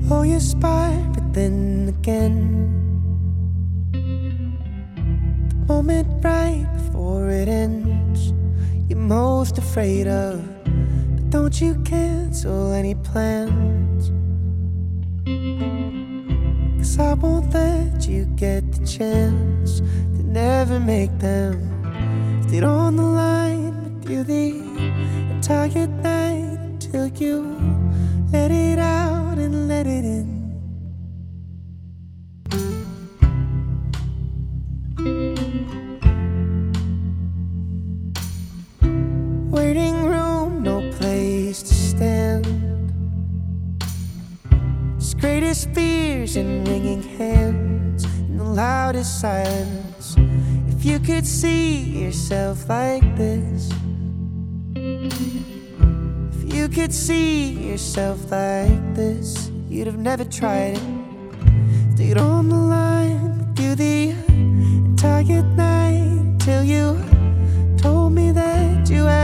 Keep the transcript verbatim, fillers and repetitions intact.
Oh, you aspire, but then again, the moment right before it ends, you're most afraid of. But don't you cancel any plans, 'cause I won't let you get the chance to never make them. Stayed on the line with you the entire night until you let it out and let it in. Waiting room, no place to stand. Just greatest fears and ringing hands in the loudest silence. If you could see yourself like this, if you could see yourself like this, you'd have never tried it. Stayed on the line with you the entire night till you told me that you had